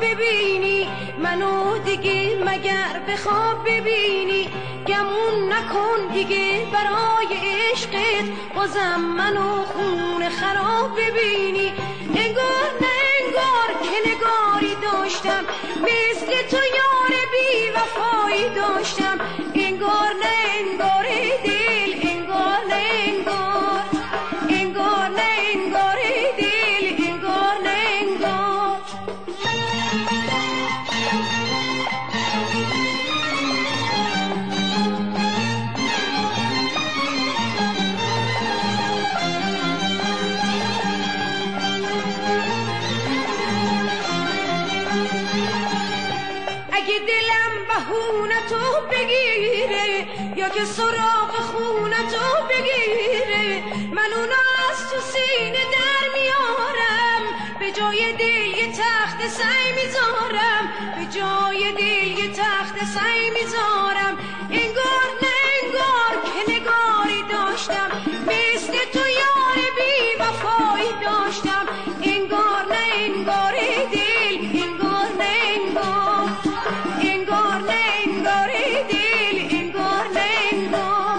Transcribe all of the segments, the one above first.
ببینی، منو دیگه مگر به خواب ببینی، گمون نکن دیگه برای عشقت بازم منو خون خراب ببینی. انگار نه انگار که نگاری داشتم، مثل تو یار بی وفایی داشتم. انگار نه انگار دل، انگار نه انگار، انگار نه انگار دل، انگار نه انگار. اگه دلم بهونتو بگیره یا که سراغ خونتو بگیره، من اونو از تو سینه در میارم، به جای دل یه تخت سنگ میذارم، به جای دل یه تخت سنگ میذارم. انگار نه انگار که نگاری داشتم، مثل تو یار بی وفایی داشتم. انگار نه انگار دل، انگار نه انگار، انگار نه انگار دل، انگار نه انگار.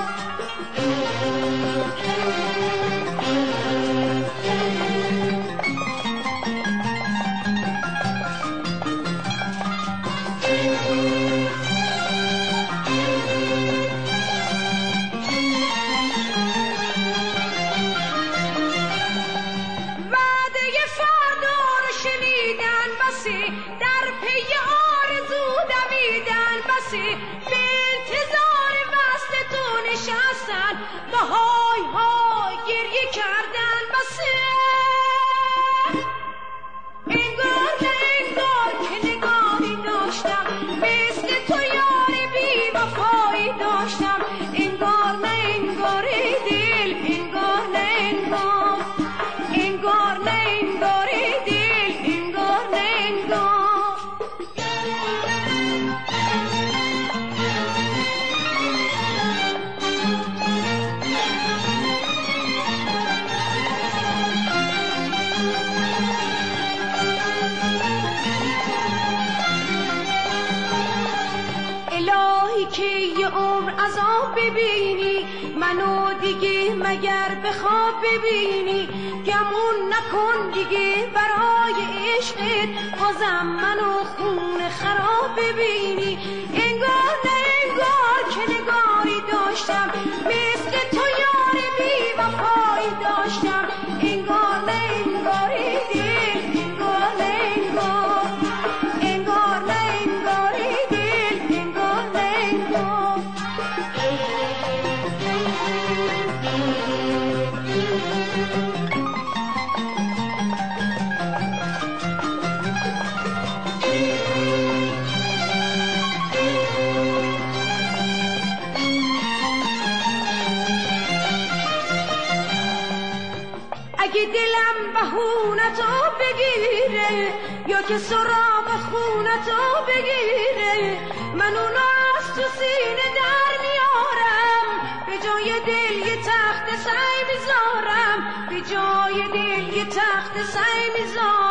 وعده فردا رو شنیدن بسی، در پی آرزو دویدن بسی، به انتظار وصل تو نشستن، با های های گریه کردن بسی. انگار نه انگار که نگاری داشتم، مثل تو یار بی وفایی داشتم. انگار نه انگار دل، انگار نه انگار، انگار نه انگار دل، انگار نه انگار. الهی که یه عمر عذاب ببینی، منو دیگه مگر به خواب ببینی، گمون نکن دیگه برای عشقت بازم منو خون خراب ببینی. انگار نه انگار که نگاری داشتم، مثل تو یار بی وفایی داشتم. انگار نه انگار دل، انگار نه انگار، انگار نه انگار دل، انگار نه انگار. اگه دلم بهونتو بگیره یا که سراغ خونتو بگیره، من اونو از تو سینه در میارم، به جای دل یه تخت سنگ میذارم، به جای دل یه تخت سنگ میذارم.